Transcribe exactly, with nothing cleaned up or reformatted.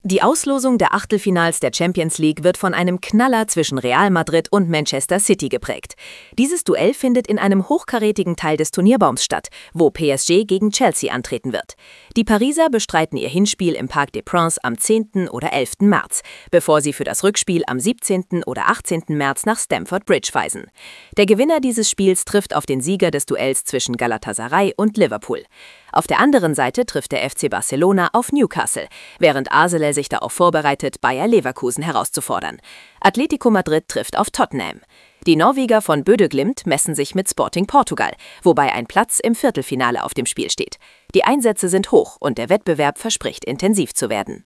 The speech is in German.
Die Auslosung der Achtelfinals der Champions League wird von einem Knaller zwischen Real Madrid und Manchester City geprägt. Dieses Duell findet in einem hochkarätigen Teil des Turnierbaums statt, wo P S G gegen Chelsea antreten wird. Die Pariser bestreiten ihr Hinspiel im Parc des Princes am zehnten oder elften März, bevor sie für das Rückspiel am siebzehnten oder achtzehnten März nach Stamford Bridge reisen. Der Gewinner dieses Spiels trifft auf den Sieger des Duells zwischen Galatasaray und Liverpool. Auf der anderen Seite trifft der F C Barcelona auf Newcastle, während Arsenal sich darauf vorbereitet, Bayer Leverkusen herauszufordern. Atletico Madrid trifft auf Tottenham. Die Norweger von Bodø Glimt messen sich mit Sporting Portugal, wobei ein Platz im Viertelfinale auf dem Spiel steht. Die Einsätze sind hoch und der Wettbewerb verspricht intensiv zu werden.